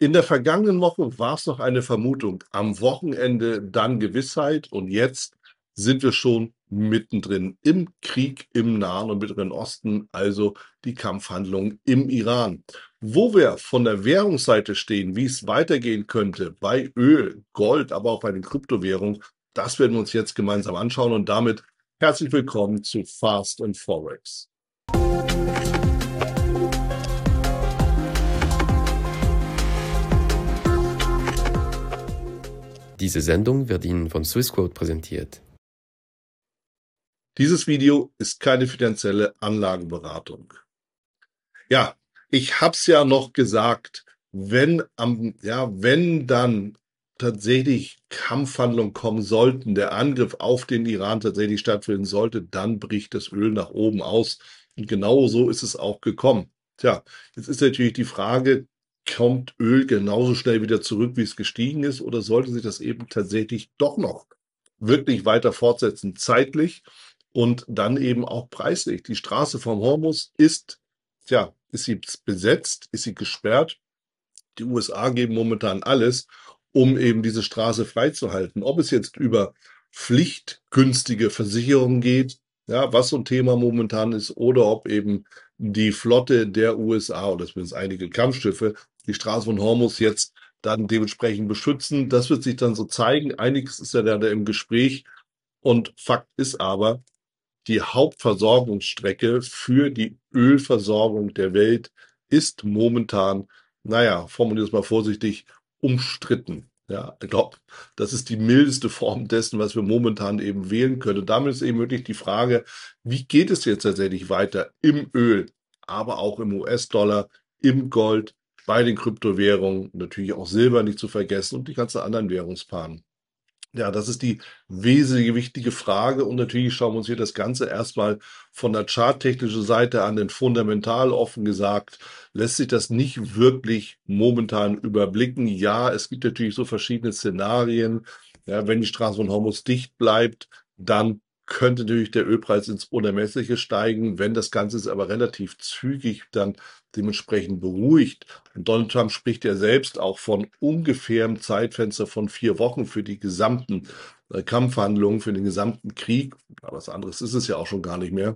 In der vergangenen Woche war es noch eine Vermutung, am Wochenende dann Gewissheit und jetzt sind wir schon mittendrin im Krieg im Nahen und Mittleren Osten, also die Kampfhandlungen im Iran. Wo wir von der Währungsseite stehen, wie es weitergehen könnte bei Öl, Gold, aber auch bei den Kryptowährungen, das werden wir uns jetzt gemeinsam anschauen und damit herzlich willkommen zu Fast and Forex. Diese Sendung wird Ihnen von Swissquote präsentiert. Dieses Video ist keine finanzielle Anlageberatung. Ja, ich habe es ja noch gesagt, wenn dann tatsächlich Kampfhandlungen kommen sollten, der Angriff auf den Iran tatsächlich stattfinden sollte, dann bricht das Öl nach oben aus. Und genau so ist es auch gekommen. Tja, jetzt ist natürlich die Frage, kommt Öl genauso schnell wieder zurück, wie es gestiegen ist, oder sollte sich das eben tatsächlich doch noch wirklich weiter fortsetzen, zeitlich und dann eben auch preislich? Die Straße vom Hormuz ist sie besetzt, ist sie gesperrt? Die USA geben momentan alles, um eben diese Straße freizuhalten. Ob es jetzt über pflichtgünstige Versicherungen geht, ja, was so ein Thema momentan ist, oder ob eben die Flotte der USA oder zumindest einige Kampfschiffe die Straße von Hormuz jetzt dann dementsprechend beschützen. Das wird sich dann so zeigen. Einiges ist ja da im Gespräch. Und Fakt ist aber, die Hauptversorgungsstrecke für die Ölversorgung der Welt ist momentan, formuliere es mal vorsichtig, umstritten. Ja, ich glaube, das ist die mildeste Form dessen, was wir momentan eben wählen können. Damit ist eben wirklich die Frage, wie geht es jetzt tatsächlich weiter im Öl, aber auch im US-Dollar, im Gold, bei den Kryptowährungen, natürlich auch Silber nicht zu vergessen und die ganzen anderen Währungspaaren. Ja, das ist die wesentliche, wichtige Frage. Und natürlich schauen wir uns hier das Ganze erstmal von der charttechnischen Seite an, denn fundamental offen gesagt lässt sich das nicht wirklich momentan überblicken. Ja, es gibt natürlich so verschiedene Szenarien. Ja, wenn die Straße von Hormuz dicht bleibt, dann könnte natürlich der Ölpreis ins Unermessliche steigen. Wenn das Ganze ist aber relativ zügig dann dementsprechend beruhigt. Und Donald Trump spricht ja selbst auch von ungefährem Zeitfenster von 4 Wochen für die gesamten Kampfhandlungen, für den gesamten Krieg. Aber was anderes ist es ja auch schon gar nicht mehr.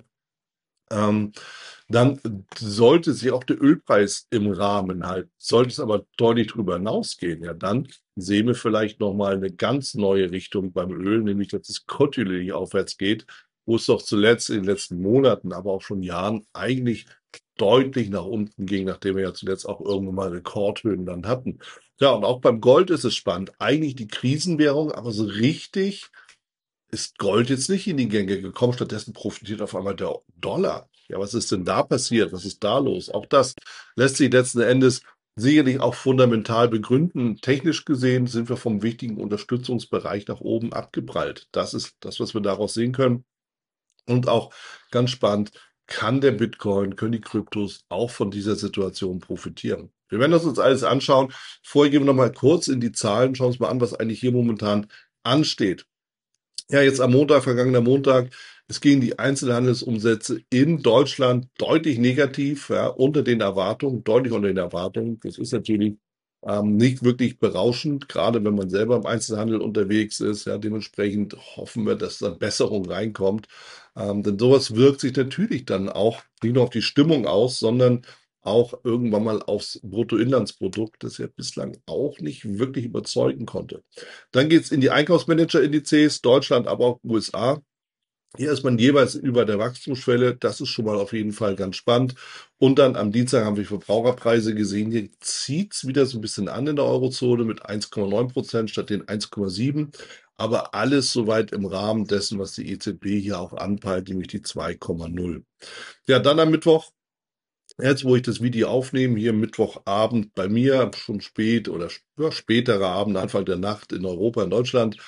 Dann sollte sich auch der Ölpreis im Rahmen halten. Sollte es aber deutlich darüber hinausgehen, ja, dann sehen wir vielleicht nochmal eine ganz neue Richtung beim Öl, nämlich dass es kontinuierlich aufwärts geht, wo es doch zuletzt in den letzten Monaten, aber auch schon Jahren eigentlich deutlich nach unten ging, nachdem wir ja zuletzt auch irgendwann mal Rekordhöhen dann hatten. Ja, und auch beim Gold ist es spannend. Eigentlich die Krisenwährung, aber so richtig ist Gold jetzt nicht in die Gänge gekommen. Stattdessen profitiert auf einmal der Dollar. Ja, was ist denn da passiert? Was ist da los? Auch das lässt sich letzten Endes sicherlich auch fundamental begründen. Technisch gesehen sind wir vom wichtigen Unterstützungsbereich nach oben abgeprallt. Das ist das, was wir daraus sehen können. Und auch ganz spannend, kann der Bitcoin, können die Kryptos auch von dieser Situation profitieren? Wir werden das uns alles anschauen. Vorher gehen wir noch mal kurz in die Zahlen, schauen uns mal an, was eigentlich hier momentan ansteht. Ja, jetzt am Montag, vergangener Montag, es gingen die Einzelhandelsumsätze in Deutschland deutlich negativ, ja, unter den Erwartungen, deutlich unter den Erwartungen. Das ist natürlich nicht wirklich berauschend, gerade wenn man selber im Einzelhandel unterwegs ist. Ja, dementsprechend hoffen wir, dass da Besserung reinkommt. Denn sowas wirkt sich natürlich dann auch nicht nur auf die Stimmung aus, sondern auch irgendwann mal aufs Bruttoinlandsprodukt, das ja bislang auch nicht wirklich überzeugen konnte. Dann geht es in die Einkaufsmanager-Indizes, Deutschland, aber auch USA. Hier ist man jeweils über der Wachstumsschwelle. Das ist schon mal auf jeden Fall ganz spannend. Und dann am Dienstag haben wir Verbraucherpreise gesehen. Hier zieht es wieder so ein bisschen an in der Eurozone mit 1,9% statt den 1,7%. Aber alles soweit im Rahmen dessen, was die EZB hier auch anpeilt, nämlich die 2,0. Ja, dann am Mittwoch. Jetzt, wo ich das Video aufnehme, hier Mittwochabend bei mir, schon spät oder späterer Abend, Anfang der Nacht in Europa, in Deutschland.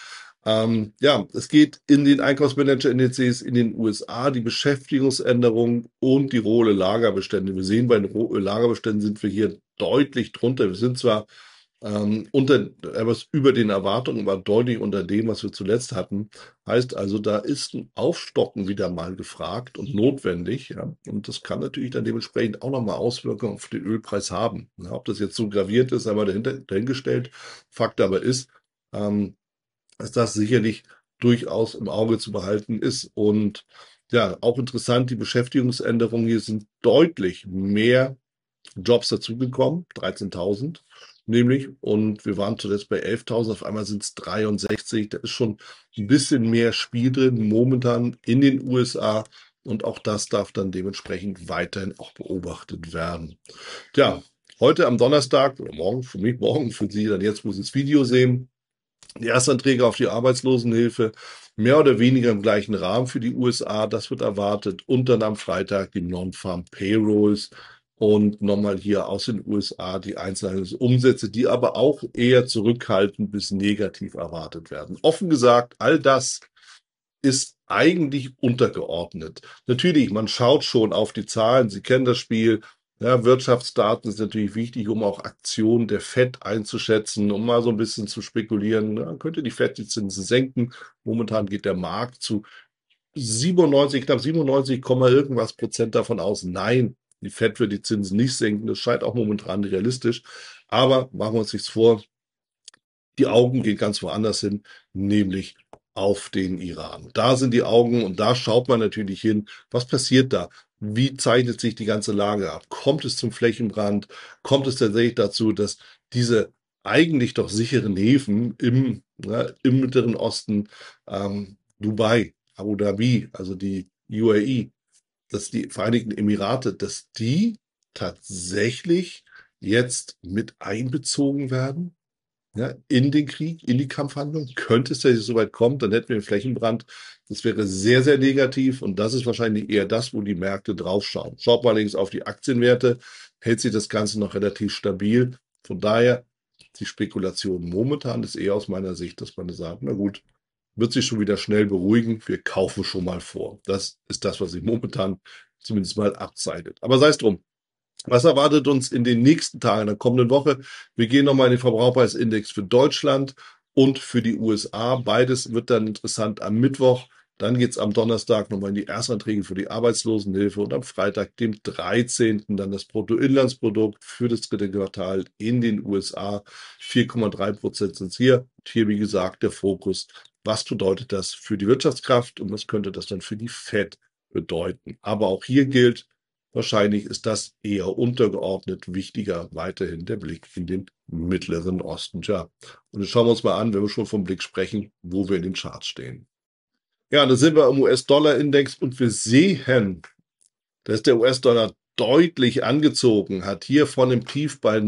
Es geht in den Einkaufsmanager-Indizes in den USA, die Beschäftigungsänderung und die rohe Lagerbestände. Wir sehen, bei den Lagerbeständen sind wir hier deutlich drunter. Wir sind zwar etwas über den Erwartungen, aber deutlich unter dem, was wir zuletzt hatten. Heißt also, da ist ein Aufstocken wieder mal gefragt und notwendig. Ja. Und das kann natürlich dann dementsprechend auch nochmal Auswirkungen auf den Ölpreis haben. Ja, ob das jetzt so graviert ist, einmal dahingestellt. Fakt aber ist, ähm, dass das sicherlich durchaus im Auge zu behalten ist. Und ja, auch interessant, die Beschäftigungsänderungen hier sind deutlich mehr Jobs dazugekommen, 13.000 nämlich. Und wir waren zuletzt bei 11.000, auf einmal sind es 63. Da ist schon ein bisschen mehr Spiel drin momentan in den USA. Und auch das darf dann dementsprechend weiterhin auch beobachtet werden. Tja, heute am Donnerstag oder morgen, für mich morgen, für Sie dann jetzt, wo Sie das Video sehen, die Erstanträge auf die Arbeitslosenhilfe mehr oder weniger im gleichen Rahmen für die USA. Das wird erwartet. Und dann am Freitag die Non-Farm Payrolls und nochmal hier aus den USA die Einzelhandelsumsätze, die aber auch eher zurückhaltend bis negativ erwartet werden. Offen gesagt, all das ist eigentlich untergeordnet. Natürlich, man schaut schon auf die Zahlen. Sie kennen das Spiel. Ja, Wirtschaftsdaten ist natürlich wichtig, um auch Aktionen der Fed einzuschätzen, um mal so ein bisschen zu spekulieren. Ja, könnte die Fed die Zinsen senken? Momentan geht der Markt zu 97, knapp 97, irgendwas Prozent davon aus. Nein, die Fed wird die Zinsen nicht senken. Das scheint auch momentan realistisch. Aber machen wir uns nichts vor. Die Augen gehen ganz woanders hin, nämlich auf den Iran. Da sind die Augen und da schaut man natürlich hin, was passiert da? Wie zeichnet sich die ganze Lage ab? Kommt es zum Flächenbrand? Kommt es tatsächlich dazu, dass diese eigentlich doch sicheren Häfen im Mittleren Osten, Dubai, Abu Dhabi, also die UAE, dass die Vereinigten Emirate, dass die tatsächlich jetzt mit einbezogen werden? Ja, in den Krieg, in die Kampfhandlung. Könnte es ja so weit kommen, dann hätten wir einen Flächenbrand. Das wäre sehr, sehr negativ und das ist wahrscheinlich eher das, wo die Märkte draufschauen. Schaut mal allerdings auf die Aktienwerte, hält sich das Ganze noch relativ stabil. Von daher, die Spekulation momentan ist eher aus meiner Sicht, dass man sagt, na gut, wird sich schon wieder schnell beruhigen. Wir kaufen schon mal vor. Das ist das, was sich momentan zumindest mal abzeichnet. Aber sei es drum. Was erwartet uns in den nächsten Tagen, in der kommenden Woche? Wir gehen nochmal in den Verbraucherpreisindex für Deutschland und für die USA. Beides wird dann interessant am Mittwoch. Dann geht es am Donnerstag nochmal in die Erstanträge für die Arbeitslosenhilfe und am Freitag, dem 13., dann das Bruttoinlandsprodukt für das dritte Quartal in den USA. 4,3% sind es hier. Und hier, wie gesagt, der Fokus. Was bedeutet das für die Wirtschaftskraft und was könnte das dann für die Fed bedeuten? Aber auch hier gilt, wahrscheinlich ist das eher untergeordnet. Wichtiger weiterhin der Blick in den Mittleren Osten. Tja, und jetzt schauen wir uns mal an, wenn wir schon vom Blick sprechen, wo wir in den Charts stehen. Ja, da sind wir im US-Dollar-Index und wir sehen, dass der US-Dollar deutlich angezogen hat. Hier von dem Tief bei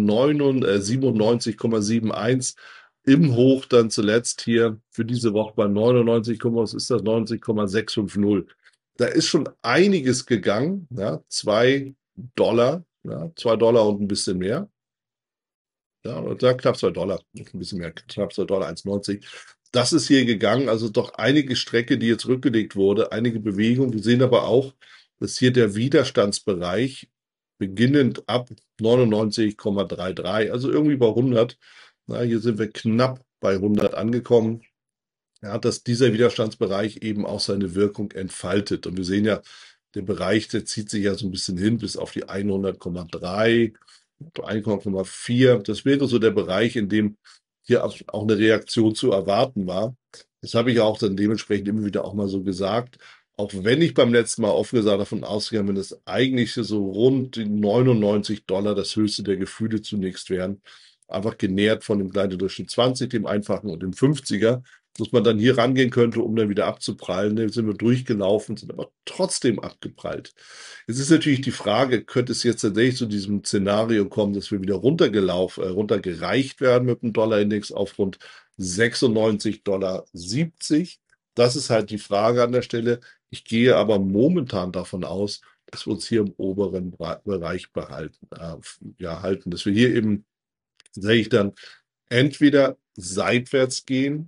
97,71 im Hoch dann zuletzt hier für diese Woche bei 99, was ist das? 90,650. Da ist schon einiges gegangen, ja, $2, ja, $2 und ein bisschen mehr. Ja, oder knapp $2, ein bisschen mehr, knapp $2, 1,90. Das ist hier gegangen, also doch einige Strecke, die jetzt rückgelegt wurde, einige Bewegungen. Wir sehen aber auch, dass hier der Widerstandsbereich beginnend ab 99,33, also irgendwie bei 100, na, hier sind wir knapp bei 100 angekommen, ja, dass dieser Widerstandsbereich eben auch seine Wirkung entfaltet. Und wir sehen ja, der Bereich, der zieht sich ja so ein bisschen hin bis auf die 100,3, 1,4. Das wäre so der Bereich, in dem hier auch eine Reaktion zu erwarten war. Das habe ich auch dann dementsprechend immer wieder auch mal so gesagt. Auch wenn ich beim letzten Mal offen gesagt davon ausgegangen bin, dass eigentlich so rund die $99 das höchste der Gefühle zunächst wären. Einfach genährt von dem kleinen Durchschnitt 20, dem einfachen und dem 50er, dass man dann hier rangehen könnte, um dann wieder abzuprallen. Da sind wir durchgelaufen, sind aber trotzdem abgeprallt. Jetzt ist natürlich die Frage, könnte es jetzt tatsächlich zu diesem Szenario kommen, dass wir wieder runtergereicht werden mit dem Dollarindex auf rund 96,70 $. Das ist halt die Frage an der Stelle. Ich gehe aber momentan davon aus, dass wir uns hier im oberen Bereich halten, dass wir hier eben, sehe ich dann, entweder seitwärts gehen,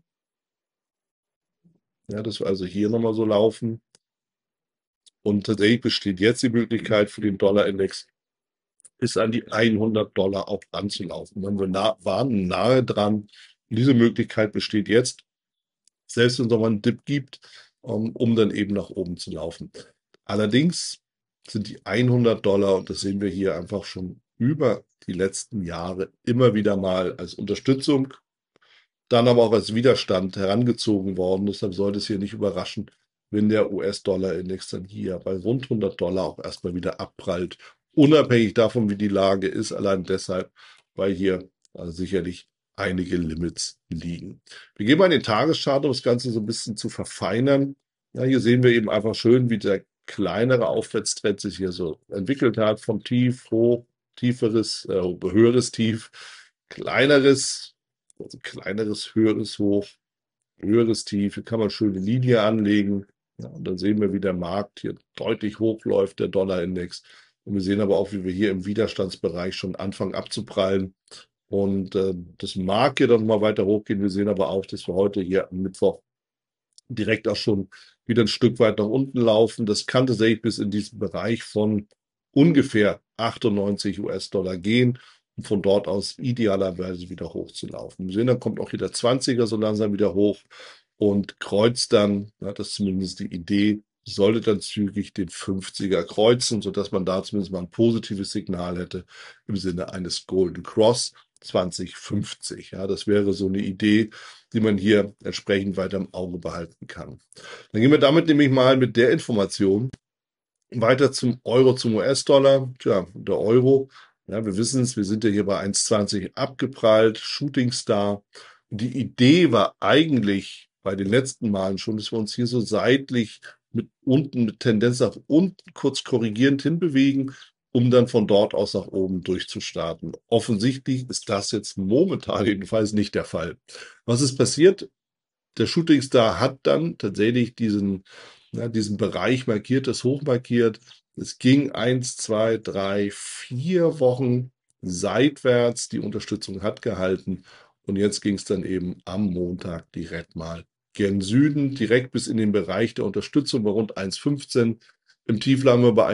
ja, dass wir also hier nochmal so laufen. Und tatsächlich besteht jetzt die Möglichkeit für den Dollarindex bis an die 100 $ auch ranzulaufen. Wenn wir waren nahe dran. Und diese Möglichkeit besteht jetzt, selbst wenn es nochmal einen Dip gibt, um dann eben nach oben zu laufen. Allerdings sind die 100 $, und das sehen wir hier einfach schon über die letzten Jahre immer wieder mal als Unterstützung, dann aber auch als Widerstand herangezogen worden. Deshalb sollte es hier nicht überraschen, wenn der US-Dollar-Index dann hier bei rund 100 $ auch erstmal wieder abprallt. Unabhängig davon, wie die Lage ist, allein deshalb, weil hier sicherlich einige Limits liegen. Wir gehen mal in den Tageschart, um das Ganze so ein bisschen zu verfeinern. Ja, hier sehen wir eben einfach schön, wie der kleinere Aufwärtstrend sich hier so entwickelt hat, vom Tief hoch, tieferes, höheres Tief, kleineres, also kleineres, höheres Hoch, höheres Tief. Hier kann man schöne Linie anlegen. Ja, und dann sehen wir, wie der Markt hier deutlich hochläuft, der Dollarindex. Und wir sehen aber auch, wie wir hier im Widerstandsbereich schon anfangen abzuprallen. Und das mag hier dann mal weiter hochgehen. Wir sehen aber auch, dass wir heute hier am Mittwoch direkt auch schon wieder ein Stück weit nach unten laufen. Das kann tatsächlich bis in diesen Bereich von ungefähr 98 US-Dollar gehen, um von dort aus idealerweise wieder hochzulaufen. Wir sehen, dann kommt auch hier der 20er so langsam wieder hoch und kreuzt dann, das ist zumindest die Idee, sollte dann zügig den 50er kreuzen, sodass man da zumindest mal ein positives Signal hätte im Sinne eines Golden Cross 2050. Ja, das wäre so eine Idee, die man hier entsprechend weiter im Auge behalten kann. Dann gehen wir damit nämlich mal mit der Information weiter zum Euro, zum US-Dollar. Tja, der Euro, ja, wir wissen es, wir sind ja hier bei 1,20 abgeprallt, Shooting Star. Und die Idee war eigentlich bei den letzten Malen schon, dass wir uns hier so seitlich mit Tendenz nach unten kurz korrigierend hinbewegen, um dann von dort aus nach oben durchzustarten. Offensichtlich ist das jetzt momentan jedenfalls nicht der Fall. Was ist passiert? Der Shooting Star hat dann tatsächlich diesen Bereich markiert, das Hoch markiert. Es ging 1, 2, 3, 4 Wochen seitwärts. Die Unterstützung hat gehalten. Und jetzt ging es dann eben am Montag direkt mal gen Süden, direkt bis in den Bereich der Unterstützung bei rund 1,15. Im Tief lagen wir bei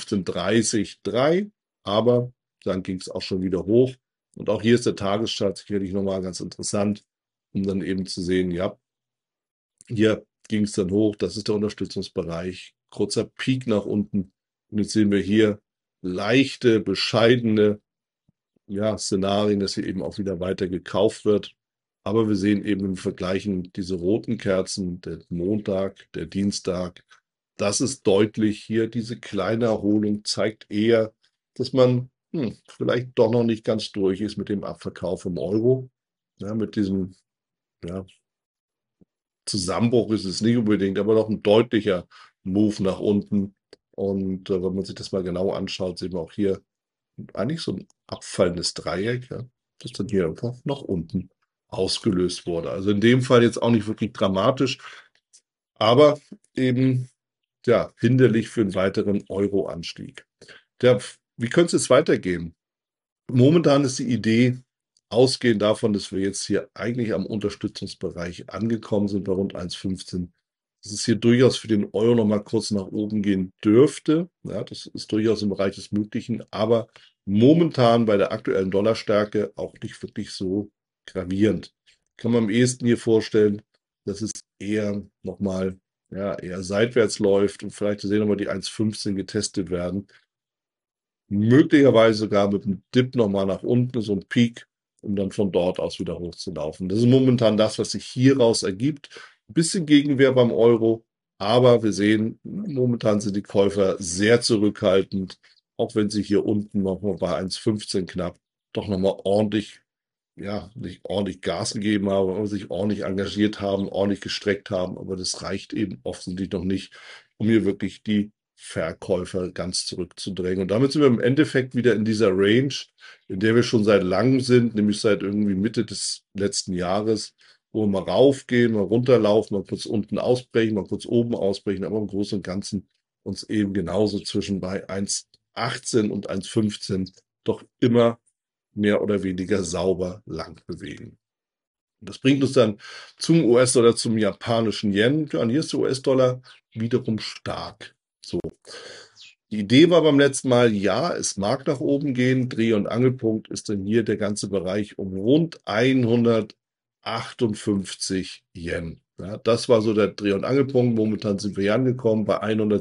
1,1530,3. Aber dann ging es auch schon wieder hoch. Und auch hier ist der Tageschart sicherlich nochmal ganz interessant, um dann eben zu sehen, ja, hier ging es dann hoch, das ist der Unterstützungsbereich, kurzer Peak nach unten. Und jetzt sehen wir hier leichte, bescheidene Szenarien, dass hier eben auch wieder weiter gekauft wird. Aber wir sehen eben im Vergleichen diese roten Kerzen, der Montag, der Dienstag. Das ist deutlich hier. Diese kleine Erholung zeigt eher, dass man vielleicht doch noch nicht ganz durch ist mit dem Abverkauf im Euro. Ja, mit diesem Zusammenbruch ist es nicht unbedingt, aber doch ein deutlicher Move nach unten. Und wenn man sich das mal genau anschaut, sehen wir auch hier eigentlich so ein abfallendes Dreieck, ja, das dann hier einfach nach unten ausgelöst wurde. Also in dem Fall jetzt auch nicht wirklich dramatisch, aber eben hinderlich für einen weiteren Euro-Anstieg. Wie könnte es jetzt weitergehen? Momentan ist die Idee, ausgehend davon, dass wir jetzt hier eigentlich am Unterstützungsbereich angekommen sind bei rund 1,15, dass es hier durchaus für den Euro noch mal kurz nach oben gehen dürfte. Ja, das ist durchaus im Bereich des Möglichen, aber momentan bei der aktuellen Dollarstärke auch nicht wirklich so gravierend. Kann man am ehesten hier vorstellen, dass es eher nochmal eher seitwärts läuft und vielleicht sehen wir mal die 1,15 getestet werden. Möglicherweise sogar mit einem Dip nochmal nach unten, so ein Peak, um dann von dort aus wieder hochzulaufen. Das ist momentan das, was sich hieraus ergibt. Ein bisschen Gegenwehr beim Euro, aber wir sehen, momentan sind die Käufer sehr zurückhaltend, auch wenn sie hier unten nochmal bei 1,15 knapp doch nochmal ordentlich, nicht ordentlich Gas gegeben haben, aber sich ordentlich engagiert haben, ordentlich gestreckt haben. Aber das reicht eben offensichtlich noch nicht, um hier wirklich die Verkäufer ganz zurückzudrängen. Und damit sind wir im Endeffekt wieder in dieser Range, in der wir schon seit langem sind, nämlich seit irgendwie Mitte des letzten Jahres, wo wir mal raufgehen, mal runterlaufen, mal kurz unten ausbrechen, mal kurz oben ausbrechen, aber im Großen und Ganzen uns eben genauso zwischen bei 1,18 und 1,15 doch immer mehr oder weniger sauber lang bewegen. Das bringt uns dann zum US-Dollar, zum japanischen Yen. Ja, und hier ist der US-Dollar wiederum stark. So. Die Idee war beim letzten Mal, ja, es mag nach oben gehen. Dreh- und Angelpunkt ist dann hier der ganze Bereich um rund 158 Yen. Ja, das war so der Dreh- und Angelpunkt. Momentan sind wir hier angekommen bei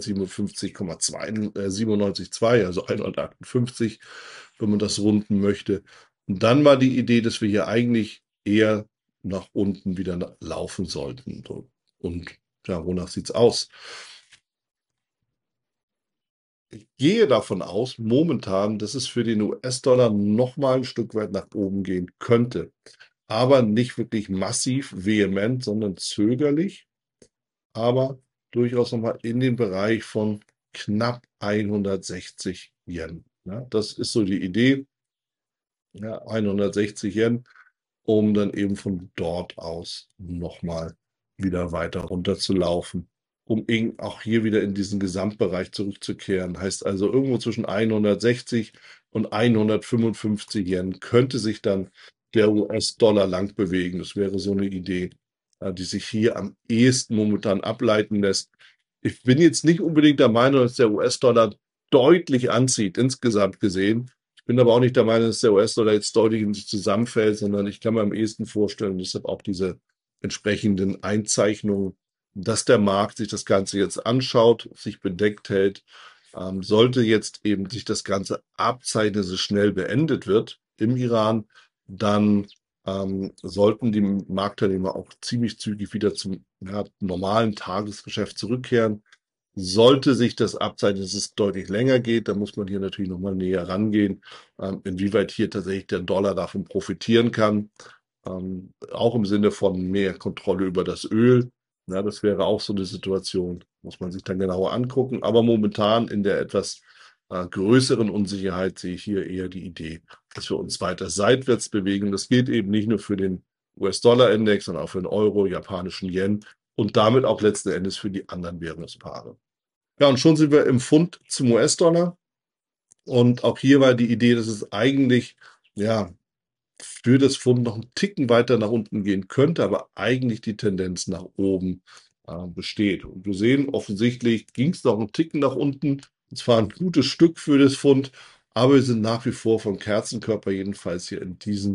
157,97, also 158, wenn man das runden möchte. Und dann war die Idee, dass wir hier eigentlich eher nach unten wieder laufen sollten. So. Und ja, wonach sieht's aus? Ich gehe davon aus, momentan, dass es für den US-Dollar noch mal ein Stück weit nach oben gehen könnte, aber nicht wirklich massiv, vehement, sondern zögerlich, aber durchaus noch mal in den Bereich von knapp 160 Yen. Ja, das ist so die Idee, ja, 160 Yen, um dann eben von dort aus noch mal wieder weiter runter zu laufen, um eben auch hier wieder in diesen Gesamtbereich zurückzukehren. Heißt also, irgendwo zwischen 160 und 155 Yen könnte sich dann der US-Dollar lang bewegen. Das wäre so eine Idee, die sich hier am ehesten momentan ableiten lässt. Ich bin jetzt nicht unbedingt der Meinung, dass der US-Dollar deutlich anzieht, insgesamt gesehen. Ich bin aber auch nicht der Meinung, dass der US-Dollar jetzt deutlich in sich zusammenfällt, sondern ich kann mir am ehesten vorstellen, deshalb auch diese entsprechenden Einzeichnungen, dass der Markt sich das Ganze jetzt anschaut, sich bedeckt hält. Sollte jetzt eben sich das Ganze abzeichnen, dass es schnell beendet wird im Iran, dann sollten die Marktteilnehmer auch ziemlich zügig wieder zum normalen Tagesgeschäft zurückkehren. Sollte sich das abzeichnen, dass es deutlich länger geht, dann muss man hier natürlich nochmal näher rangehen, inwieweit hier tatsächlich der Dollar davon profitieren kann. Auch im Sinne von mehr Kontrolle über das Öl. Ja, das wäre auch so eine Situation, muss man sich dann genauer angucken. Aber momentan in der etwas größeren Unsicherheit sehe ich hier eher die Idee, dass wir uns weiter seitwärts bewegen. Das gilt eben nicht nur für den US-Dollar-Index, sondern auch für den Euro, japanischen Yen und damit auch letzten Endes für die anderen Währungspaare. Ja, und schon sind wir im Pfund zum US-Dollar. Und auch hier war die Idee, dass es eigentlich, ja, für das Pfund noch einen Ticken weiter nach unten gehen könnte, aber eigentlich die Tendenz nach oben besteht. Und wir sehen, offensichtlich ging es noch einen Ticken nach unten. Und zwar ein gutes Stück für das Pfund, aber wir sind nach wie vor vom Kerzenkörper jedenfalls hier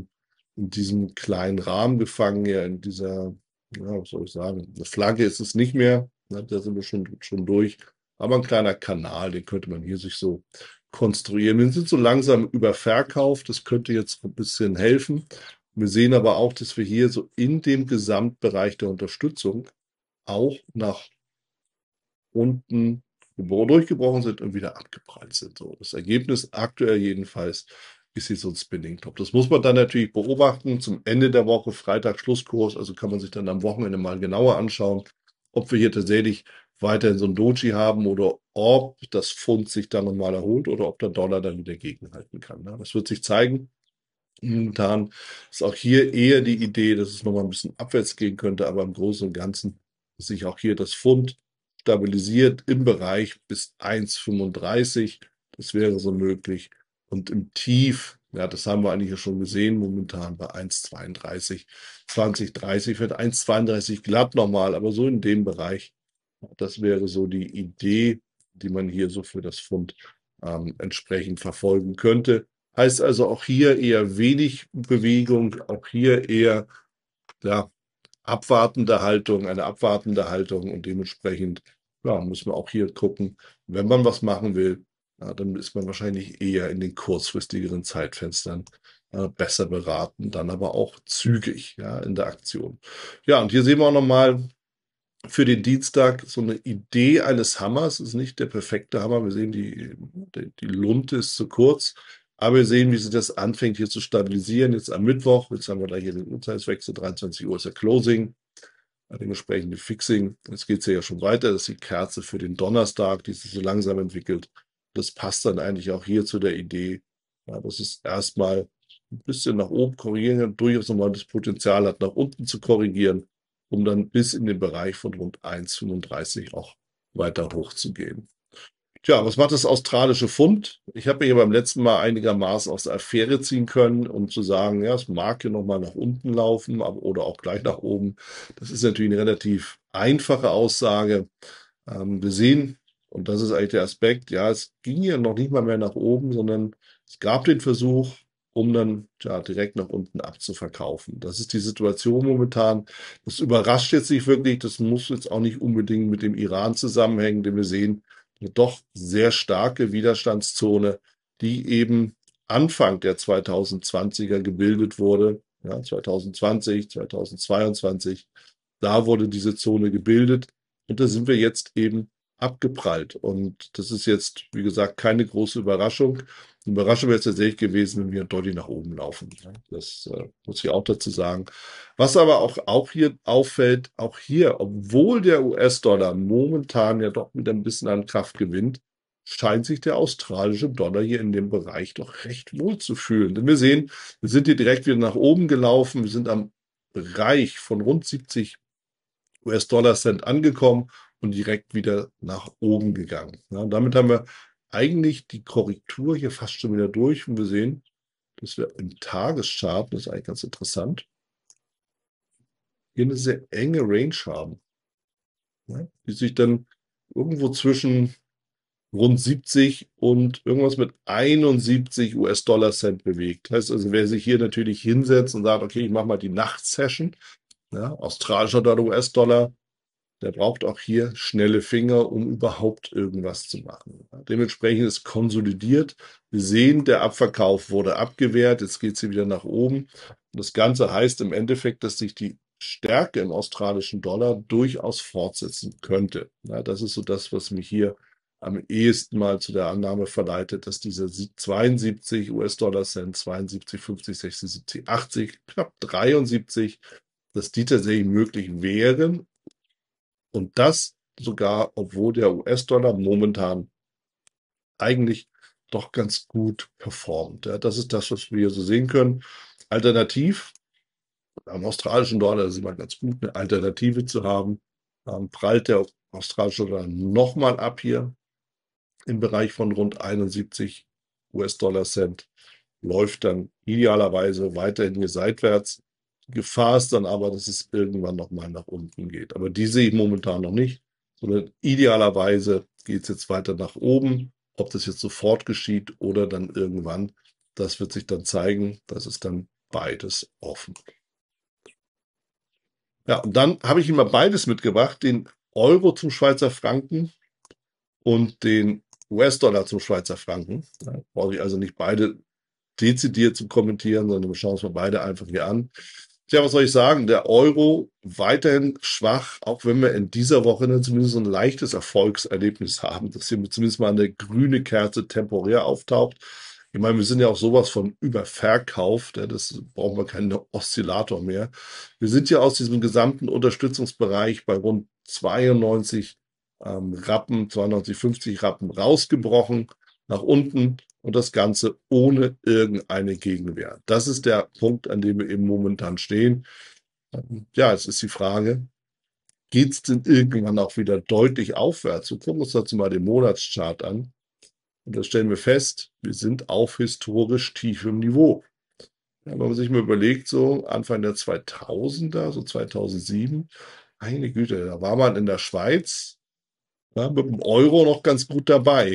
in diesem kleinen Rahmen gefangen, ja, in dieser, ja, was soll ich sagen, eine Flagge ist es nicht mehr, ne, da sind wir schon durch, aber ein kleiner Kanal, den könnte man hier sich so konstruieren. Wir sind so langsam überverkauft, das könnte jetzt ein bisschen helfen. Wir sehen aber auch, dass wir hier so in dem Gesamtbereich der Unterstützung auch nach unten durchgebrochen sind und wieder abgeprallt sind. So, das Ergebnis aktuell jedenfalls ist hier so ein Spinning Top. Das muss man dann natürlich beobachten. Zum Ende der Woche, Freitag Schlusskurs, also kann man sich dann am Wochenende mal genauer anschauen, ob wir hier tatsächlich weiterhin so ein Doji haben oder ob das Pfund sich dann nochmal erholt oder ob der Dollar dann wieder gegenhalten kann. Ne? Das wird sich zeigen. Momentan ist auch hier eher die Idee, dass es nochmal ein bisschen abwärts gehen könnte, aber im Großen und Ganzen ist sich auch hier das Pfund stabilisiert im Bereich bis 1,35. Das wäre so möglich. Und im Tief, ja, das haben wir eigentlich ja schon gesehen, momentan bei 1,32, 2030 wird 1,32 glatt nochmal, aber so in dem Bereich. Das wäre so die Idee, die man hier so für das Pfund entsprechend verfolgen könnte. Heißt also auch hier eher wenig Bewegung, auch hier eher ja, abwartende Haltung, eine abwartende Haltung und dementsprechend ja, muss man auch hier gucken, wenn man was machen will, ja, dann ist man wahrscheinlich eher in den kurzfristigeren Zeitfenstern besser beraten, dann aber auch zügig ja, in der Aktion. Ja, und hier sehen wir auch nochmal für den Dienstag so eine Idee eines Hammers. Ist nicht der perfekte Hammer. Wir sehen, die Lunte ist zu kurz. Aber wir sehen, wie sich das anfängt hier zu stabilisieren. Jetzt am Mittwoch, jetzt haben wir da hier den Uhrzeitswechsel, 23 Uhr ist der Closing, dementsprechend die Fixing. Jetzt geht es ja schon weiter. Das ist die Kerze für den Donnerstag, die sich so langsam entwickelt. Das passt dann eigentlich auch hier zu der Idee, ja, dass es erstmal ein bisschen nach oben korrigieren, durchaus nochmal das Potenzial hat, nach unten zu korrigieren, um dann bis in den Bereich von rund 1,35 auch weiter hochzugehen. Tja, was macht das australische Pfund? Ich habe mir hier beim letzten Mal einigermaßen aus der Affäre ziehen können, um zu sagen, ja, es mag hier nochmal nach unten laufen, aber, oder auch gleich nach oben. Das ist natürlich eine relativ einfache Aussage. Wir sehen Und das ist eigentlich der Aspekt, ja, es ging ja noch nicht mal mehr nach oben, sondern es gab den Versuch, um dann ja, direkt nach unten abzuverkaufen. Das ist die Situation momentan. Das überrascht jetzt nicht wirklich. Das muss jetzt auch nicht unbedingt mit dem Iran zusammenhängen, denn wir sehen eine doch sehr starke Widerstandszone, die eben Anfang der 2020er gebildet wurde. Ja, 2020, 2022. Da wurde diese Zone gebildet. Und da sind wir jetzt eben abgeprallt. Und das ist jetzt, wie gesagt, keine große Überraschung. Die Überraschung wäre es tatsächlich gewesen, wenn wir deutlich nach oben laufen. Das muss ich auch dazu sagen. Was aber auch hier auffällt, auch hier, obwohl der US-Dollar momentan ja doch wieder ein bisschen an Kraft gewinnt, scheint sich der australische Dollar hier in dem Bereich doch recht wohl zu fühlen. Denn wir sehen, wir sind hier direkt wieder nach oben gelaufen. Wir sind am Bereich von rund 70 US-Dollar-Cent angekommen und direkt wieder nach oben gegangen. Ja, und damit haben wir eigentlich die Korrektur hier fast schon wieder durch und wir sehen, dass wir im Tageschart, das ist eigentlich ganz interessant, hier eine sehr enge Range haben, ja, die sich dann irgendwo zwischen rund 70 und irgendwas mit 71 US-Dollar-Cent bewegt. Heißt also, wer sich hier natürlich hinsetzt und sagt, okay, ich mache mal die Nachtsession, ja, australischer Dollar, US-Dollar, der braucht auch hier schnelle Finger, um überhaupt irgendwas zu machen. Ja, dementsprechend ist konsolidiert. Wir sehen, der Abverkauf wurde abgewehrt. Jetzt geht es hier wieder nach oben. Und das Ganze heißt im Endeffekt, dass sich die Stärke im australischen Dollar durchaus fortsetzen könnte. Ja, das ist so das, was mich hier am ehesten mal zu der Annahme verleitet, dass diese 72 US-Dollar-Cent, 72, 50, 60, 70, 80, knapp 73, dass die tatsächlich möglich wären. Und das sogar, obwohl der US-Dollar momentan eigentlich doch ganz gut performt. Ja, das ist das, was wir hier so sehen können. Alternativ, am australischen Dollar ist immer ganz gut, eine Alternative zu haben. Prallt der australische Dollar nochmal ab hier im Bereich von rund 71 US-Dollar-Cent, läuft dann idealerweise weiterhin hier seitwärts. Die Gefahr ist dann aber, dass es irgendwann nochmal nach unten geht. Aber die sehe ich momentan noch nicht, sondern idealerweise geht es jetzt weiter nach oben. Ob das jetzt sofort geschieht oder dann irgendwann, das wird sich dann zeigen. Das ist dann beides offen. Ja, und dann habe ich Ihnen mal beides mitgebracht, den Euro zum Schweizer Franken und den US-Dollar zum Schweizer Franken. Da brauche ich also nicht beide dezidiert zu kommentieren, sondern wir schauen uns mal beide einfach hier an. Tja, was soll ich sagen? Der Euro weiterhin schwach, auch wenn wir in dieser Woche zumindest so ein leichtes Erfolgserlebnis haben, dass hier zumindest mal eine grüne Kerze temporär auftaucht. Ich meine, wir sind ja auch sowas von überverkauft, ja, das brauchen wir keinen Oszillator mehr. Wir sind ja aus diesem gesamten Unterstützungsbereich bei rund 92 Rappen, 92,50 Rappen rausgebrochen, nach unten und das Ganze ohne irgendeine Gegenwehr. Das ist der Punkt, an dem wir eben momentan stehen. Ja, es ist die Frage, geht es denn irgendwann auch wieder deutlich aufwärts? Wir gucken uns dazu mal den Monatschart an. Und da stellen wir fest, wir sind auf historisch tiefem Niveau. Ja, wenn man sich mal überlegt, so Anfang der 2000er, so 2007, meine Güte, da war man in der Schweiz ja, mit dem Euro noch ganz gut dabei.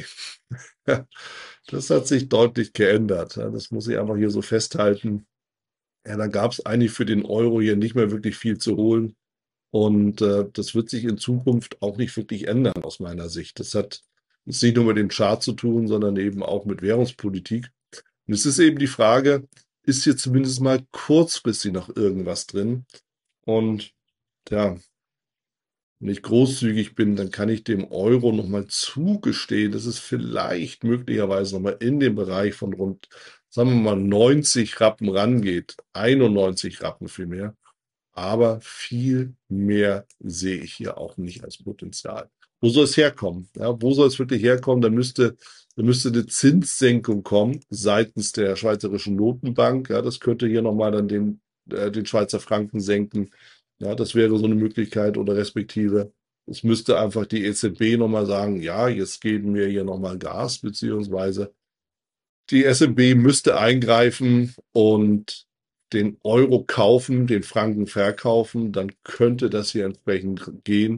Das hat sich deutlich geändert. Ja, das muss ich einfach hier so festhalten. Ja, da gab es eigentlich für den Euro hier nicht mehr wirklich viel zu holen. Und das wird sich in Zukunft auch nicht wirklich ändern, aus meiner Sicht. Das hat jetzt nicht nur mit dem Chart zu tun, sondern eben auch mit Währungspolitik. Und es ist eben die Frage, ist hier zumindest mal kurzfristig noch irgendwas drin? Und ja, wenn ich großzügig bin, dann kann ich dem Euro nochmal zugestehen, dass es vielleicht möglicherweise nochmal in den Bereich von rund, sagen wir mal, 90 Rappen rangeht. 91 Rappen vielmehr. Aber viel mehr sehe ich hier auch nicht als Potenzial. Wo soll es herkommen? Ja, wo soll es wirklich herkommen? Da müsste eine Zinssenkung kommen seitens der Schweizerischen Notenbank. Ja, das könnte hier nochmal dann den Schweizer Franken senken. Ja, das wäre so eine Möglichkeit oder respektive. Es müsste einfach die EZB nochmal sagen, ja, jetzt geben wir hier nochmal Gas, beziehungsweise die SNB müsste eingreifen und den Euro kaufen, den Franken verkaufen, dann könnte das hier entsprechend gehen.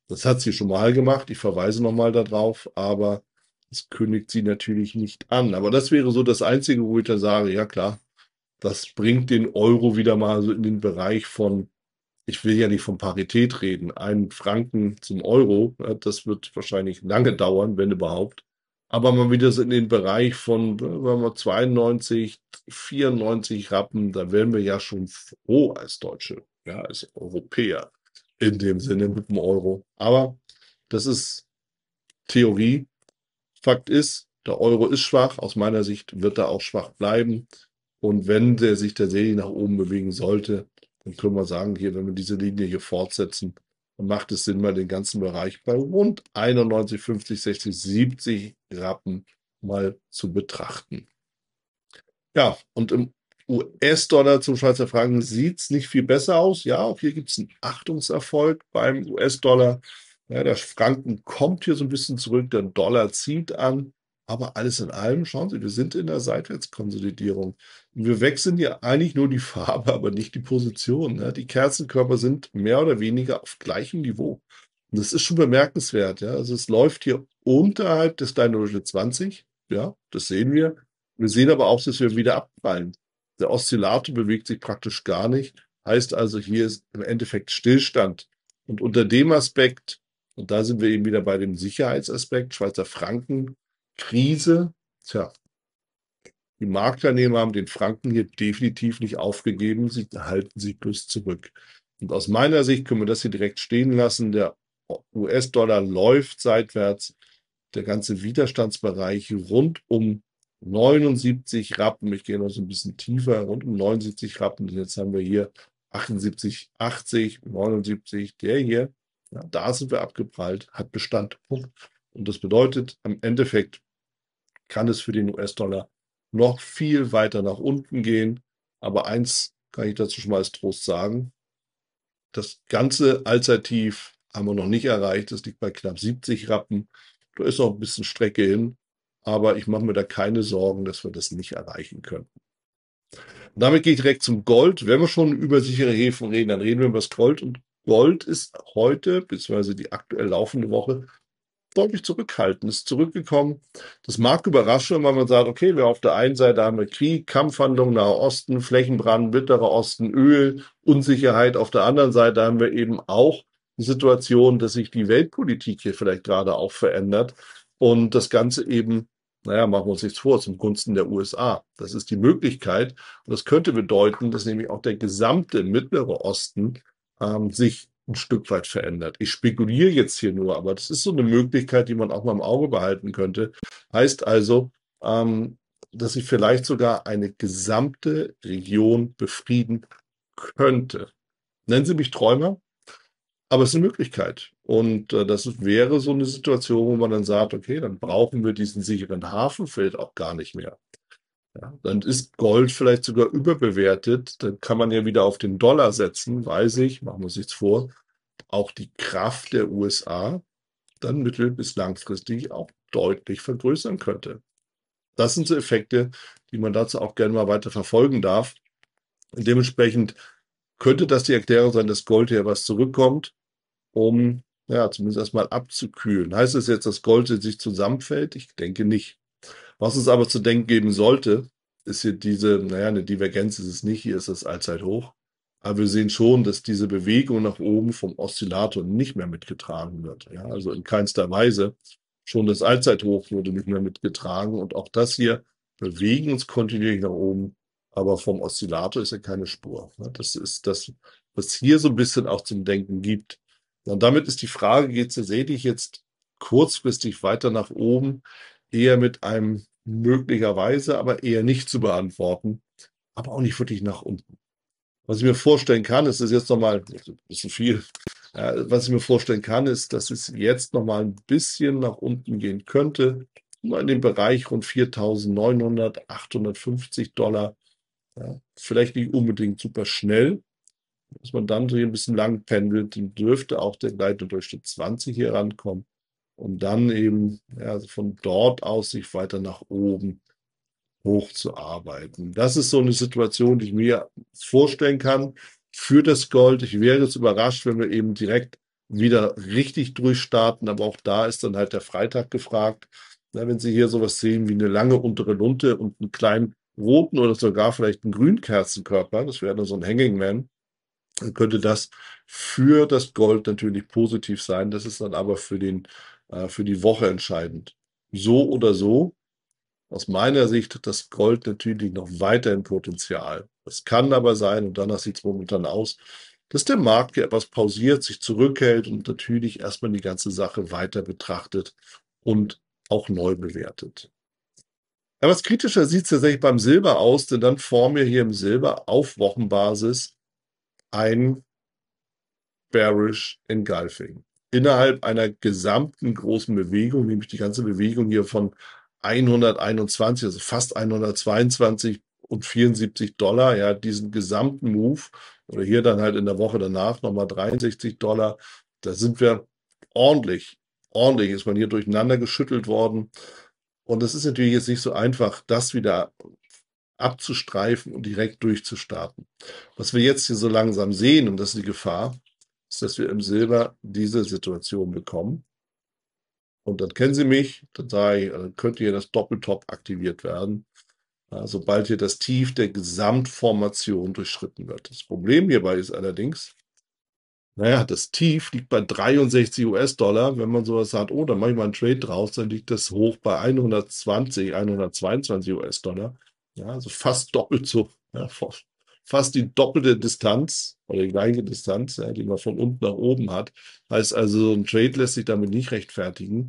Das hat sie schon mal gemacht. Ich verweise nochmal darauf, aber das kündigt sie natürlich nicht an. Aber das wäre so das Einzige, wo ich da sage, ja klar, das bringt den Euro wieder mal so in den Bereich von, ich will ja nicht von Parität reden, 1 Franken zum Euro, ja, das wird wahrscheinlich lange dauern, wenn überhaupt. Aber mal wieder so in den Bereich von, sagen wir 92, 94 Rappen, da wären wir ja schon froh als Deutsche, ja, als Europäer in dem Sinne mit dem Euro. Aber das ist Theorie. Fakt ist, der Euro ist schwach. Aus meiner Sicht wird er auch schwach bleiben. Und wenn der sich tatsächlich nach oben bewegen sollte, dann können wir sagen, hier, wenn wir diese Linie hier fortsetzen, dann macht es Sinn, mal den ganzen Bereich bei rund 91, 50, 60, 70 Rappen mal zu betrachten. Ja, und im US-Dollar zum Schweizer Franken sieht es nicht viel besser aus. Ja, auch hier gibt es einen Achtungserfolg beim US-Dollar. Ja, der Franken kommt hier so ein bisschen zurück, der Dollar zieht an. Aber alles in allem, schauen Sie, wir sind in der Seitwärtskonsolidierung. Und wir wechseln hier eigentlich nur die Farbe, aber nicht die Position. Ne? Die Kerzenkörper sind mehr oder weniger auf gleichem Niveau. Und das ist schon bemerkenswert. Ja? Also es läuft hier unterhalb des kleinen Durchschnitt 20. Ja, das sehen wir. Wir sehen aber auch, dass wir wieder abprallen. Der Oszillator bewegt sich praktisch gar nicht. Heißt also, hier ist im Endeffekt Stillstand. Und unter dem Aspekt, und da sind wir eben wieder bei dem Sicherheitsaspekt, Schweizer Franken, Krise, tja, die Marktteilnehmer haben den Franken hier definitiv nicht aufgegeben, sie halten sich bloß zurück. Und aus meiner Sicht können wir das hier direkt stehen lassen. Der US-Dollar läuft seitwärts. Der ganze Widerstandsbereich rund um 79 Rappen, ich gehe noch so ein bisschen tiefer, rund um 79 Rappen. Jetzt haben wir hier 78, 80, 79, der hier, ja, da sind wir abgeprallt, hat Bestand. Punkt. Und das bedeutet, am Endeffekt kann es für den US-Dollar noch viel weiter nach unten gehen. Aber eins kann ich dazu schon mal als Trost sagen. Das ganze Allzeittief haben wir noch nicht erreicht. Das liegt bei knapp 70 Rappen. Da ist noch ein bisschen Strecke hin. Aber ich mache mir da keine Sorgen, dass wir das nicht erreichen können. Und damit gehe ich direkt zum Gold. Wenn wir schon über sichere Häfen reden, dann reden wir über das Gold. Und Gold ist heute, beziehungsweise die aktuell laufende Woche, deutlich zurückhaltend, ist zurückgekommen. Das mag überraschen, weil man sagt, okay, wir auf der einen Seite haben wir Krieg, Kampfhandlungen, Nahe Osten, Flächenbrand, Mittlerer Osten, Öl, Unsicherheit. Auf der anderen Seite haben wir eben auch die Situation, dass sich die Weltpolitik hier vielleicht gerade auch verändert und das Ganze eben, naja, machen wir uns nichts vor, zum Gunsten der USA. Das ist die Möglichkeit und das könnte bedeuten, dass nämlich auch der gesamte Mittlere Osten sich ein Stück weit verändert. Ich spekuliere jetzt hier nur, aber das ist so eine Möglichkeit, die man auch mal im Auge behalten könnte. Heißt also, dass sich vielleicht sogar eine gesamte Region befrieden könnte. Nennen Sie mich Träumer, aber es ist eine Möglichkeit. Und das wäre so eine Situation, wo man dann sagt, okay, dann brauchen wir diesen sicheren Hafen vielleicht auch gar nicht mehr. Ja, dann ist Gold vielleicht sogar überbewertet. Dann kann man ja wieder auf den Dollar setzen, weiß ich, machen wir uns nichts vor, auch die Kraft der USA dann mittel- bis langfristig auch deutlich vergrößern könnte. Das sind so Effekte, die man dazu auch gerne mal weiter verfolgen darf. Und dementsprechend könnte das die Erklärung sein, dass Gold hier was zurückkommt, um ja zumindest erstmal abzukühlen. Heißt es jetzt, dass Gold sich zusammenfällt? Ich denke nicht. Was es aber zu denken geben sollte, ist hier diese, naja, eine Divergenz ist es nicht, hier ist das Allzeithoch. Aber wir sehen schon, dass diese Bewegung nach oben vom Oszillator nicht mehr mitgetragen wird. Ja, also in keinster Weise. Schon das Allzeithoch wurde nicht mehr mitgetragen. Und auch das hier bewegen uns kontinuierlich nach oben. Aber vom Oszillator ist ja keine Spur. Das ist das, was hier so ein bisschen auch zum Denken gibt. Und damit ist die Frage, geht es tatsächlich jetzt kurzfristig weiter nach oben? Eher mit einem möglicherweise, aber eher nicht zu beantworten, aber auch nicht wirklich nach unten. Was ich mir vorstellen kann, ist jetzt nochmal ein bisschen viel. Was ich mir vorstellen kann, ist, dass es jetzt nochmal ein bisschen nach unten gehen könnte. Nur in dem Bereich rund 4.900, 850 Dollar. Ja, vielleicht nicht unbedingt super schnell. Dass man dann so ein bisschen lang pendelt, dann dürfte auch der gleitende Durchschnitt 20 hier rankommen. Und dann eben ja, also von dort aus sich weiter nach oben hochzuarbeiten. Das ist so eine Situation, die ich mir vorstellen kann für das Gold. Ich wäre jetzt überrascht, wenn wir eben direkt wieder richtig durchstarten, aber auch da ist dann halt der Freitag gefragt. Na, wenn Sie hier sowas sehen wie eine lange untere Lunte und einen kleinen roten oder sogar vielleicht einen grünen Kerzenkörper, das wäre dann so ein Hanging Man, dann könnte das für das Gold natürlich positiv sein. Das ist dann aber für die Woche entscheidend. So oder so, aus meiner Sicht hat das Gold natürlich noch weiterhin Potenzial. Es kann aber sein, und danach sieht es momentan aus, dass der Markt hier etwas pausiert, sich zurückhält und natürlich erstmal die ganze Sache weiter betrachtet und auch neu bewertet. Etwas kritischer sieht es tatsächlich beim Silber aus, denn dann formen wir hier im Silber auf Wochenbasis ein Bearish Engulfing. Innerhalb einer gesamten großen Bewegung, nämlich die ganze Bewegung hier von 121, also fast 122 und 74 Dollar, ja, diesen gesamten Move, oder hier dann halt in der Woche danach nochmal 63 Dollar, da sind wir ordentlich, ordentlich ist man hier durcheinander geschüttelt worden. Und es ist natürlich jetzt nicht so einfach, das wieder abzustreifen und direkt durchzustarten. Was wir jetzt hier so langsam sehen, und das ist die Gefahr, ist, dass wir im Silber diese Situation bekommen. Und dann kennen Sie mich, dann sage ich, dann könnte hier das Doppeltop aktiviert werden, sobald hier das Tief der Gesamtformation durchschritten wird. Das Problem hierbei ist allerdings, naja, das Tief liegt bei 63 US-Dollar. Wenn man sowas sagt, oh, dann mache ich mal einen Trade draus, dann liegt das hoch bei 120, 122 US-Dollar. Ja, also fast doppelt so, ja, fast die doppelte Distanz oder die gleiche Distanz, ja, die man von unten nach oben hat. Heißt also, so ein Trade lässt sich damit nicht rechtfertigen.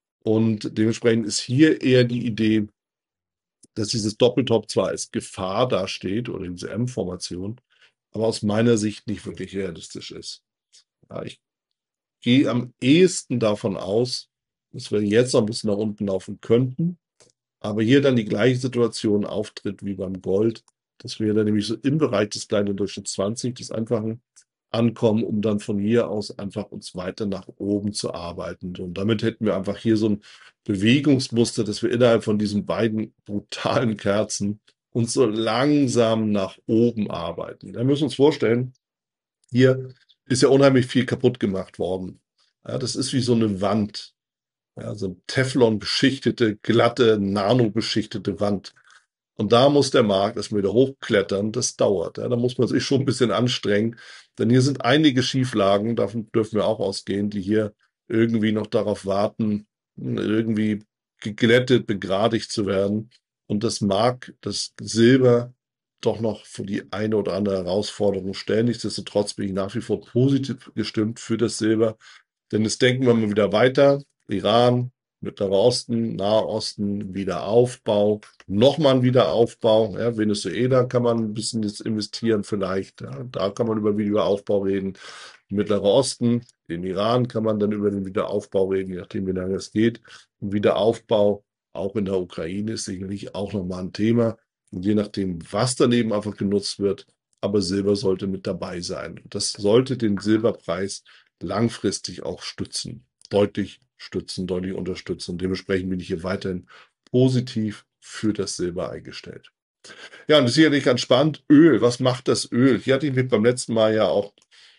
Und dementsprechend ist hier eher die Idee, dass dieses Doppeltop zwar als Gefahr dasteht oder diese M-Formation, aber aus meiner Sicht nicht wirklich realistisch ist. Ja, ich gehe am ehesten davon aus, dass wir jetzt noch ein bisschen nach unten laufen könnten, aber hier dann die gleiche Situation auftritt wie beim Gold, dass wir dann nämlich so im Bereich des kleinen Durchschnitts 20, des einfachen, ankommen, um dann von hier aus einfach uns weiter nach oben zu arbeiten. Und damit hätten wir einfach hier so ein Bewegungsmuster, dass wir innerhalb von diesen beiden brutalen Kerzen uns so langsam nach oben arbeiten. Da müssen wir uns vorstellen, hier ist ja unheimlich viel kaputt gemacht worden. Ja, das ist wie so eine Wand. Ja, so eine Teflon beschichtete, glatte, nano-beschichtete Wand. Und da muss der Markt erstmal wieder hochklettern. Das dauert. Ja, da muss man sich schon ein bisschen anstrengen. Denn hier sind einige Schieflagen, davon dürfen wir auch ausgehen, die hier irgendwie noch darauf warten, irgendwie geglättet, begradigt zu werden. Und das mag das Silber doch noch für die eine oder andere Herausforderung stellen. Nichtsdestotrotz bin ich nach wie vor positiv gestimmt für das Silber. Denn jetzt denken wir mal wieder weiter. Iran, Mittlerer Osten, Nahe Osten, Wiederaufbau, nochmal ein Wiederaufbau. Ja, Venezuela kann man ein bisschen jetzt investieren vielleicht. Ja, da kann man über Wiederaufbau reden. Mittlerer Osten, den Iran kann man dann über den Wiederaufbau reden, je nachdem, wie lange es geht. Und Wiederaufbau auch in der Ukraine ist sicherlich auch nochmal ein Thema. Und je nachdem, was daneben einfach genutzt wird, aber Silber sollte mit dabei sein. Und das sollte den Silberpreis langfristig auch stützen, deutlich stützen, deutlich unterstützen. Und dementsprechend bin ich hier weiterhin positiv für das Silber eingestellt. Ja, und das ist sicherlich ganz spannend. Öl, was macht das Öl? Hier hatte ich mich beim letzten Mal ja auch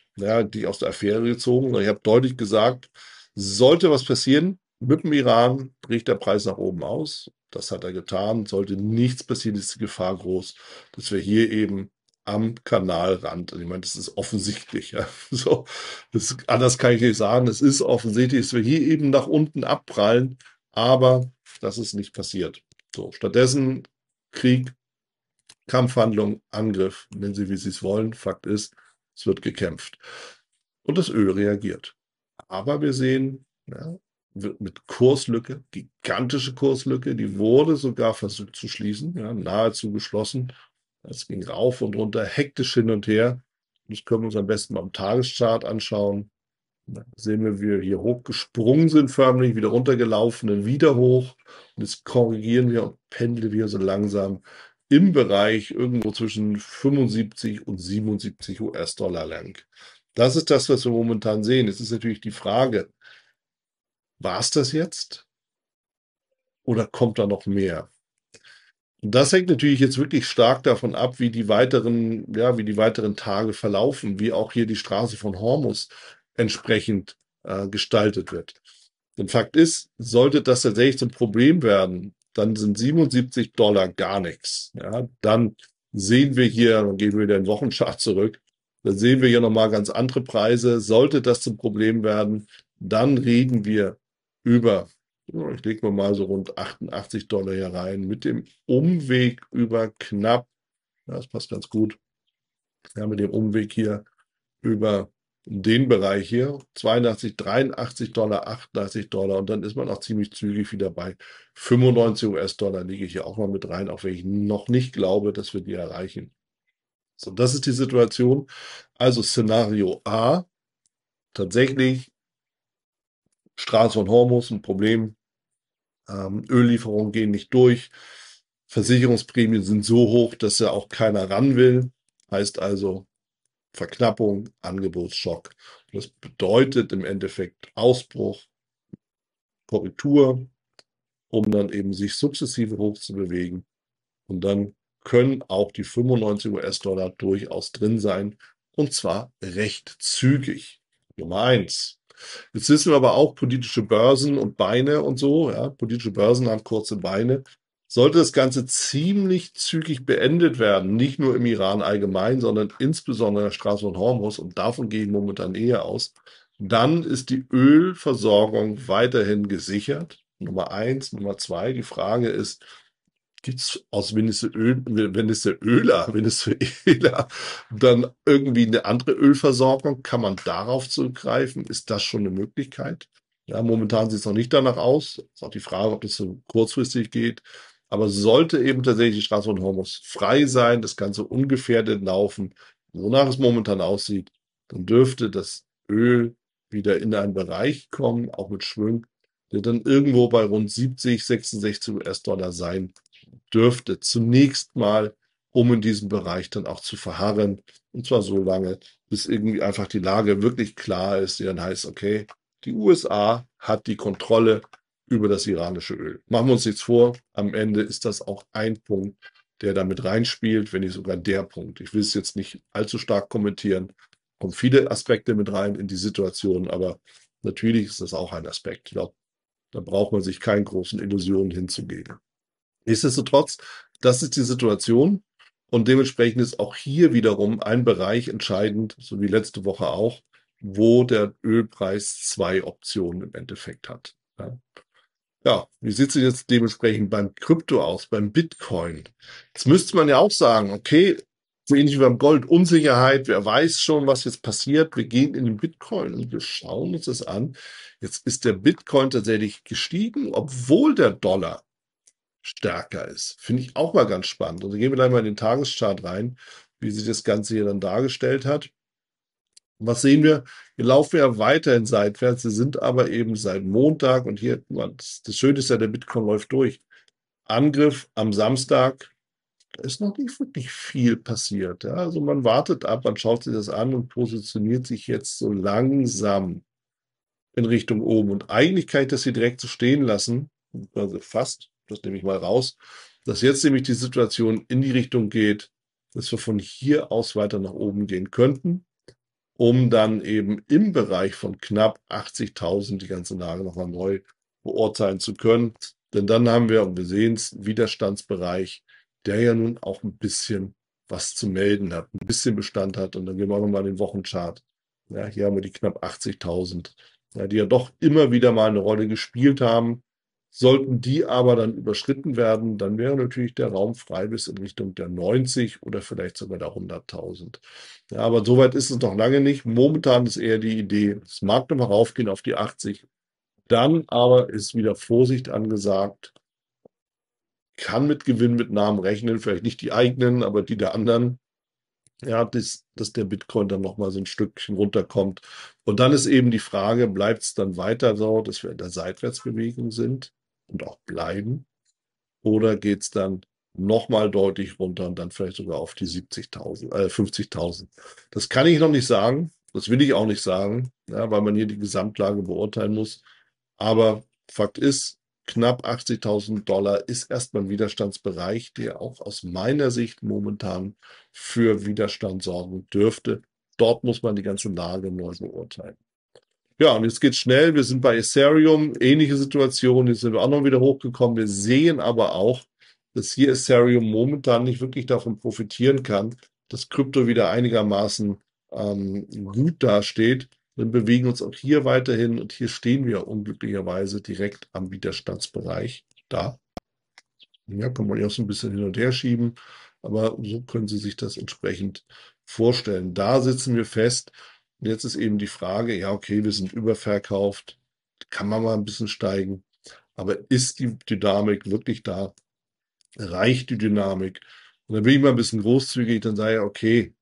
die aus der Affäre gezogen. Ich habe deutlich gesagt, sollte was passieren mit dem Iran, bricht der Preis nach oben aus. Das hat er getan. Sollte nichts passieren, ist die Gefahr groß, dass wir hier eben am Kanalrand, ich meine, das ist offensichtlich, ja, so, anders kann ich nicht sagen, es ist offensichtlich, dass wir hier eben nach unten abprallen, aber das ist nicht passiert. So, stattdessen Krieg, Kampfhandlung, Angriff, nennen Sie, wie Sie es wollen. Fakt ist, es wird gekämpft. Und das Öl reagiert. Aber wir sehen, ja, mit Kurslücke, gigantische Kurslücke, die wurde sogar versucht zu schließen, ja, nahezu geschlossen. Es ging rauf und runter, hektisch hin und her. Das können wir uns am besten mal am Tageschart anschauen. Da sehen wir, wie wir hier hochgesprungen sind, förmlich, wieder runtergelaufen, dann wieder hoch. Und jetzt korrigieren wir und pendeln wir so langsam im Bereich irgendwo zwischen 75 und 77 US-Dollar lang. Das ist das, was wir momentan sehen. Jetzt ist natürlich die Frage, war es das jetzt? Oder kommt da noch mehr? Und das hängt natürlich jetzt wirklich stark davon ab, wie die weiteren Tage verlaufen, wie auch hier die Straße von Hormuz entsprechend gestaltet wird. Denn Fakt ist, sollte das tatsächlich zum Problem werden, dann sind $77 gar nichts. Ja, dann sehen wir hier, dann gehen wir wieder in den Wochenchart zurück, dann sehen wir hier nochmal ganz andere Preise. Sollte das zum Problem werden, dann reden wir über, ich lege mal so rund $88 hier rein, mit dem Umweg über knapp, ja, das passt ganz gut, ja, mit dem Umweg hier über den Bereich hier, 82, $83, $88 und dann ist man auch ziemlich zügig wieder bei 95 US-Dollar, liege ich hier auch mal mit rein, auch wenn ich noch nicht glaube, dass wir die erreichen. So, das ist die Situation. Also Szenario A, tatsächlich Straße von Hormuz ein Problem, Öllieferungen gehen nicht durch, Versicherungsprämien sind so hoch, dass ja auch keiner ran will, heißt also Verknappung, Angebotsschock. Das bedeutet im Endeffekt Ausbruch, Korrektur, um dann eben sich sukzessive hochzubewegen. Und dann können auch die 95 US-Dollar durchaus drin sein. Und zwar recht zügig. Nummer eins. Jetzt wissen wir aber auch, politische Börsen und Beine und so, ja, politische Börsen haben kurze Beine. Sollte das Ganze ziemlich zügig beendet werden, nicht nur im Iran allgemein, sondern insbesondere in der Straße von Hormuz, und davon gehe ich momentan eher aus, dann ist die Ölversorgung weiterhin gesichert. Nummer eins. Nummer zwei, die Frage ist, gibt es aus Venezuela dann irgendwie eine andere Ölversorgung? Kann man darauf zurückgreifen? Ist das schon eine Möglichkeit? Ja, momentan sieht es noch nicht danach aus. Ist auch die Frage, ob das so kurzfristig geht. Aber sollte eben tatsächlich die Straße von Hormuz frei sein, das Ganze ungefährdet laufen, wonach es momentan aussieht, dann dürfte das Öl wieder in einen Bereich kommen, auch mit Schwung, der dann irgendwo bei rund 70, 66 US-Dollar sein dürfte, zunächst mal, um in diesem Bereich dann auch zu verharren. Und zwar so lange, bis irgendwie einfach die Lage wirklich klar ist, die dann heißt, okay, die USA hat die Kontrolle über das iranische Öl. Machen wir uns nichts vor, am Ende ist das auch ein Punkt, der damit reinspielt, wenn nicht sogar der Punkt. Ich will es jetzt nicht allzu stark kommentieren, kommen viele Aspekte mit rein in die Situation, aber natürlich ist das auch ein Aspekt. Ich glaube, da braucht man sich keinen großen Illusionen hinzugeben. Nichtsdestotrotz, das ist die Situation und dementsprechend ist auch hier wiederum ein Bereich entscheidend, so wie letzte Woche auch, wo der Ölpreis zwei Optionen im Endeffekt hat. Ja, ja, wie sieht es jetzt dementsprechend beim Krypto aus, beim Bitcoin? Jetzt müsste man ja auch sagen, okay, so ähnlich wie beim Gold, Unsicherheit, wer weiß schon, was jetzt passiert. Wir gehen in den Bitcoin und wir schauen uns das an. Jetzt ist der Bitcoin tatsächlich gestiegen, obwohl der Dollar stärker ist. Finde ich auch mal ganz spannend. Und dann gehen wir gleich mal in den Tageschart rein, wie sich das Ganze hier dann dargestellt hat. Und was sehen wir? Wir laufen ja weiterhin seitwärts. Wir sind aber eben seit Montag und hier, das Schöne ist ja, der Bitcoin läuft durch. Angriff am Samstag, da ist noch nicht wirklich viel passiert. Ja? Also man wartet ab, man schaut sich das an und positioniert sich jetzt so langsam in Richtung oben. Und eigentlich kann ich das hier direkt so stehen lassen, also fast, das nehme ich mal raus, dass jetzt nämlich die Situation in die Richtung geht, dass wir von hier aus weiter nach oben gehen könnten, um dann eben im Bereich von knapp 80.000 die ganze Lage nochmal neu beurteilen zu können. Denn dann haben wir, und wir sehen es, einen Widerstandsbereich, der ja nun auch ein bisschen was zu melden hat, ein bisschen Bestand hat. Und dann gehen wir auch nochmal in den Wochenchart. Ja, hier haben wir die knapp 80.000, ja, die ja doch immer wieder mal eine Rolle gespielt haben. Sollten die aber dann überschritten werden, dann wäre natürlich der Raum frei bis in Richtung der 90 oder vielleicht sogar der 100.000. Ja, aber soweit ist es noch lange nicht. Momentan ist eher die Idee, es mag nochmal raufgehen auf die 80. Dann aber ist wieder Vorsicht angesagt. Kann mit Gewinnmitnahmen rechnen, vielleicht nicht die eigenen, aber die der anderen. Ja, dass der Bitcoin dann nochmal so ein Stückchen runterkommt. Und dann ist eben die Frage, bleibt es dann weiter so, dass wir in der Seitwärtsbewegung sind und auch bleiben? Oder geht es dann nochmal deutlich runter und dann vielleicht sogar auf die 70.000, 50.000? Das kann ich noch nicht sagen. Das will ich auch nicht sagen, ja, weil man hier die Gesamtlage beurteilen muss. Aber Fakt ist, knapp 80.000 Dollar ist erstmal ein Widerstandsbereich, der auch aus meiner Sicht momentan für Widerstand sorgen dürfte. Dort muss man die ganze Lage neu beurteilen. Ja, und jetzt geht's schnell. Wir sind bei Ethereum, ähnliche Situation. Jetzt sind wir auch noch wieder hochgekommen. Wir sehen aber auch, dass hier Ethereum momentan nicht wirklich davon profitieren kann, dass Krypto wieder einigermaßen gut dasteht. Wir bewegen uns auch hier weiterhin und hier stehen wir unglücklicherweise direkt am Widerstandsbereich. Da. Ja, kann man ja auch so ein bisschen hin und her schieben, aber so können Sie sich das entsprechend vorstellen. Da sitzen wir fest. Und jetzt ist eben die Frage, ja, okay, wir sind überverkauft, kann man mal ein bisschen steigen, aber ist die Dynamik wirklich da? Reicht die Dynamik? Und dann bin ich mal ein bisschen großzügig, dann sage ich, okay,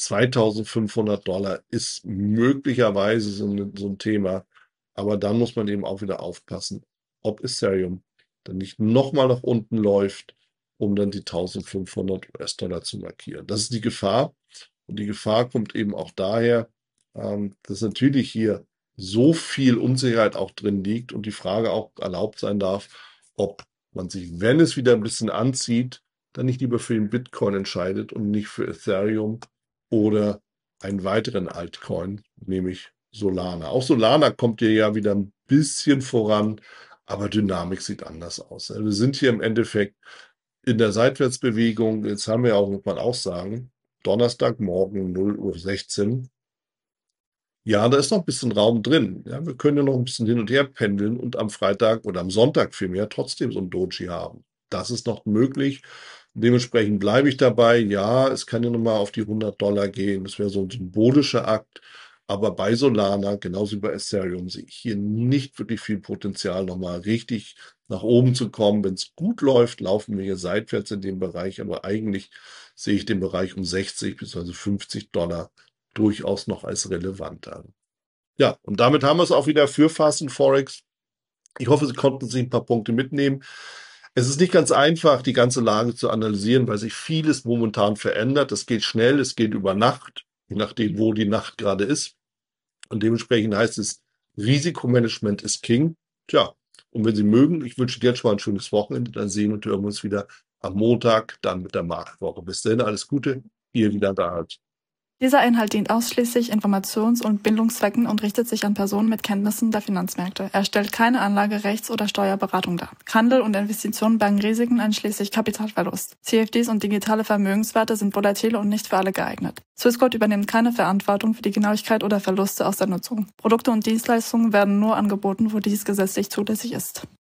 $2.500 ist möglicherweise so ein Thema, aber dann muss man eben auch wieder aufpassen, ob Ethereum dann nicht nochmal nach unten läuft, um dann die 1.500 US-Dollar zu markieren. Das ist die Gefahr. Und die Gefahr kommt eben auch daher, dass natürlich hier so viel Unsicherheit auch drin liegt und die Frage auch erlaubt sein darf, ob man sich, wenn es wieder ein bisschen anzieht, dann nicht lieber für den Bitcoin entscheidet und nicht für Ethereum oder einen weiteren Altcoin, nämlich Solana. Auch Solana kommt hier ja wieder ein bisschen voran, aber Dynamik sieht anders aus. Wir sind hier im Endeffekt in der Seitwärtsbewegung. Jetzt haben wir auch, muss man auch sagen, Donnerstagmorgen 0:16 Uhr. Ja, da ist noch ein bisschen Raum drin. Ja, wir können ja noch ein bisschen hin und her pendeln und am Freitag oder am Sonntag vielmehr trotzdem so ein Doji haben. Das ist noch möglich. Dementsprechend bleibe ich dabei. Ja, es kann ja nochmal auf die $100 gehen. Das wäre so ein symbolischer Akt. Aber bei Solana, genauso wie bei Ethereum, sehe ich hier nicht wirklich viel Potenzial, nochmal richtig nach oben zu kommen. Wenn es gut läuft, laufen wir hier seitwärts in dem Bereich. Aber eigentlich sehe ich den Bereich um 60 bzw. $50 durchaus noch als relevant an. Ja, und damit haben wir es auch wieder für Fast and Forex. Ich hoffe, Sie konnten sich ein paar Punkte mitnehmen. Es ist nicht ganz einfach, die ganze Lage zu analysieren, weil sich vieles momentan verändert. Es geht schnell, es geht über Nacht, je nachdem, wo die Nacht gerade ist. Und dementsprechend heißt es, Risikomanagement ist King. Tja, und wenn Sie mögen, ich wünsche Ihnen jetzt schon mal ein schönes Wochenende. Dann sehen und hören wir uns wieder am Montag, dann mit der Marktwoche. Bis dahin, alles Gute. Ihr wieder da. Dieser Inhalt dient ausschließlich Informations- und Bildungszwecken und richtet sich an Personen mit Kenntnissen der Finanzmärkte. Er stellt keine Anlage-, Rechts- oder Steuerberatung dar. Handel und Investitionen bergen Risiken einschließlich Kapitalverlust. CFDs und digitale Vermögenswerte sind volatile und nicht für alle geeignet. Swissquote übernimmt keine Verantwortung für die Genauigkeit oder Verluste aus der Nutzung. Produkte und Dienstleistungen werden nur angeboten, wo dies gesetzlich zulässig ist.